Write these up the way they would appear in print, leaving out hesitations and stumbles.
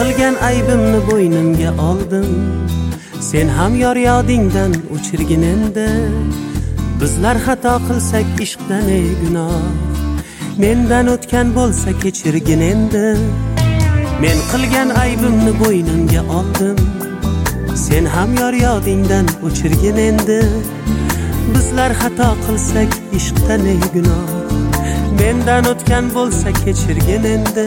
qilgan aybimni bo'ynimga oldim. Sen ham yor yodingdan o'chirgin endi. Bizlar xato qilsak ishqdan ey gunoh, mendan o'tgan bo'lsa kechirgin endi. Men qilgan aybimni bo'ynimga oldim. Sen ham yor yodingdan o'chirgin endi. Bizlar xato qilsak ishqdan ey gunoh, mendan o'tgan bo'lsa kechirgin endi.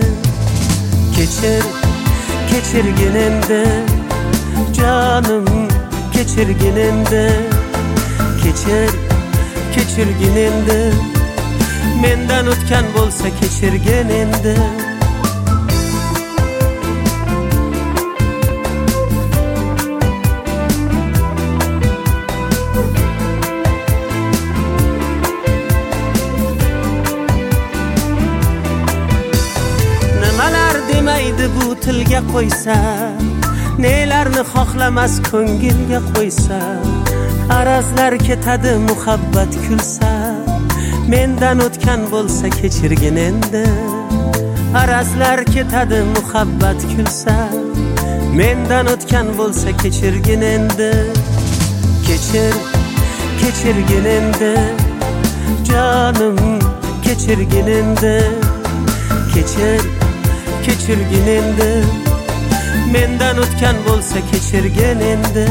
Kechirgin endi jonim, kechirgin endi. Kechirgin endi, mendan o'tgan bo'lsa kechirgin endi. Nimalar demaydi bu tilga qo'ysa, nelarni xohlamas ko'ngilga qo'ysa. Arazlar ketadi muhabbat kulsa, mendan o'tgan bo'lsa kechirgin endi. Arazlar ketadi muhabbat kulsa, mendan o'tgan bo'lsa kechirgin endi. Kechirgin endi jonim, kechirgin endi. Kechirgin endi, mendan o'tgan bo'lsa kechirgin endi.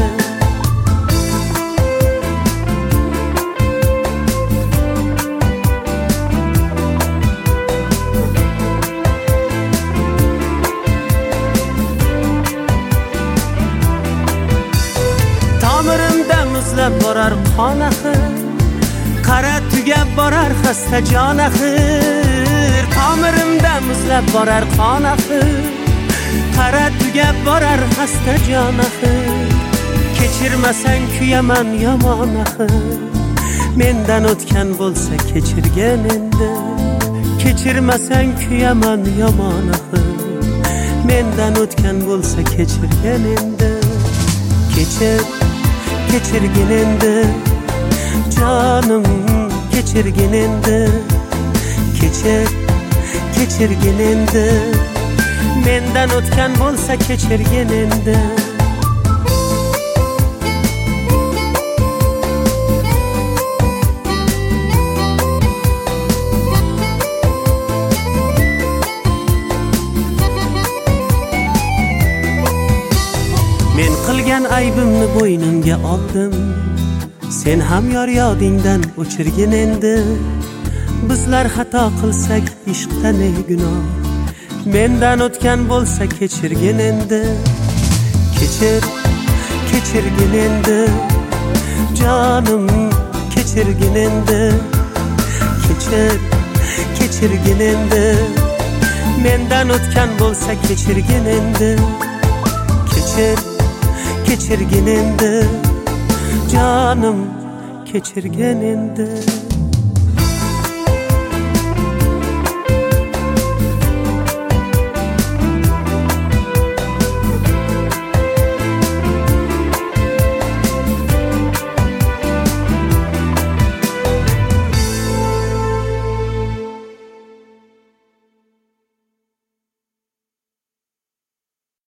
Tomirimda muzlab borar qon axir, qara tugab borar xasta jon axir. Tomirimda muzlab borar qon axir, qara tugab borar xasta jon axir. Kechirmasang kuyaman yomon axir, mendan o'tgan bo'lsa kechirgin endi. Kechirmasang kuyaman yomon axir, mendan o'tgan bo'lsa kechirgin endi. Kechirgin endi jonim, kechirgin endi. Kechirgin endi, mendan o'tgan bo'lsa kechirgin endi. Men qilgan aybimni bo'ynimga oldim. Sen ham yor yodingdan o'chirgin endi. Bizlar xato qilsak ishqdan ey gunoh, mendan o'tgan bo'lsa kechirgin endi. Kechirgin endi jonim, kechirgin endi. Kechirgin endi, mendan o'tgan bo'lsa kechirgin endi. Kechirgin endi jonim, kechirgin endi.